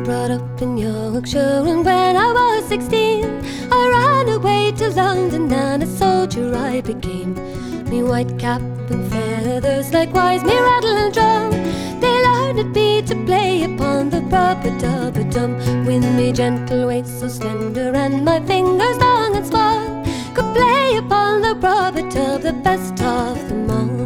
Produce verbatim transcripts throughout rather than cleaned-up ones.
brought up in Yorkshire, and when I was sixteen I ran away to London, and a soldier I became. Me white cap and feathers, likewise me rattle and drum, they learned at me to play upon the rub-a-dub-a-dum. With me gentle waist so slender, and my fingers long and small, could play upon the rub-a-dub, the best of them all.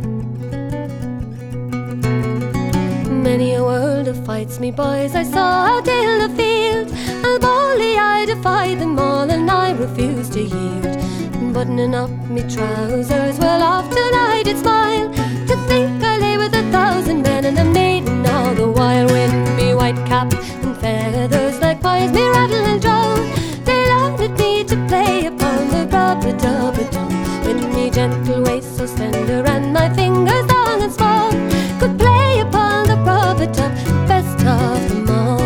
Many a world of fights, me boys, I saw out in the field, and boldly I defied them all, and I refused to yield. Buttoning up me trousers, well often I did smile, to think I lay with a thousand men and a maiden all the while. When me white cap and feathers, likewise me rattle and drum, they learned at me to play upon the rub-a-dub-a-dum. When me gentle waist so slender, and my fingers long and small, could play upon the rub-a-dub, best of them all.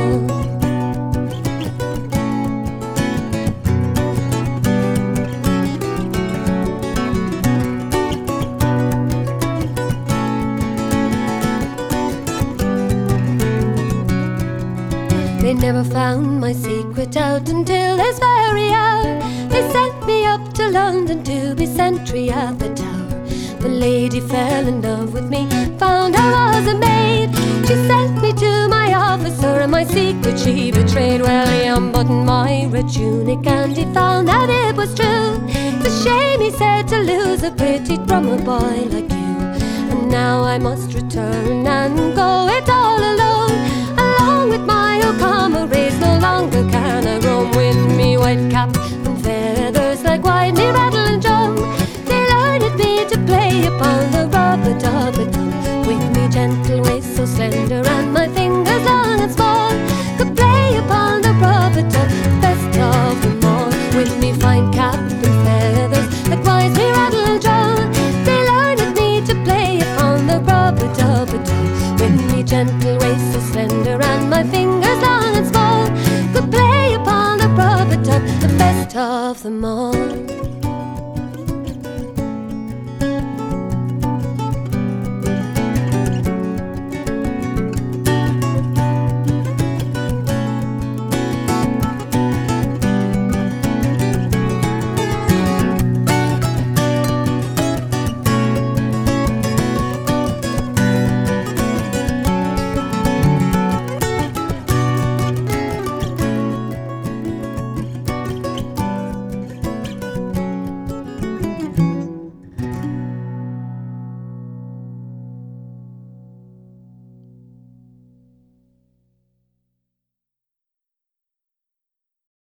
They never found my secret out until this very hour. They sent me up to London to be sentry at the tower. The lady fell in love with me, found I was a maid. She sent me to my officer, and my secret she betrayed. Well, he unbuttoned my red tunic, and he found that it was true. It's a shame, he said, to lose a pretty drummer boy like you. And now I must return and go it all alone, along with my old comrades. No longer can I roam. With me white cap and feathers, like white me rattle and drum, they learned at me to play upon the rub-a-dub-a-dum. With me gentle waist so slender, and my fingers long and small, could play upon the rub-a-dub, best of them all. With me fine cap and feathers, likewise me rattle and drum, they learned at me to play upon the rub-a-dub-a-dum. With me gentle waist so slender, and my fingers long and small, could play upon the rub-a-dub, the best of them all.